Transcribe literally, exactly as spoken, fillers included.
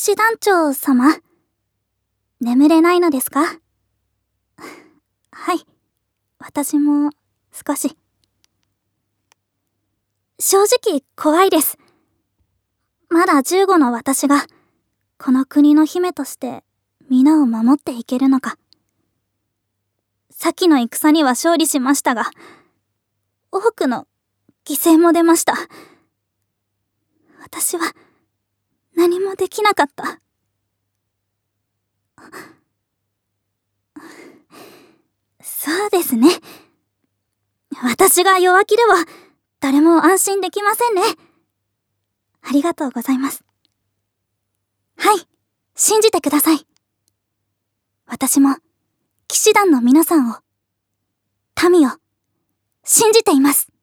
士団長様、眠れないのですか？はい、私も少し。正直怖いです。まだじゅうごの私がこの国の姫として皆を守っていけるのか。先の戦には勝利しましたが、多くの犠牲も出ました。私は何もできなかった。そうですね。私が弱気では誰も安心できませんね。ありがとうございます。はい、信じてください。私も騎士団の皆さんを、民を信じています。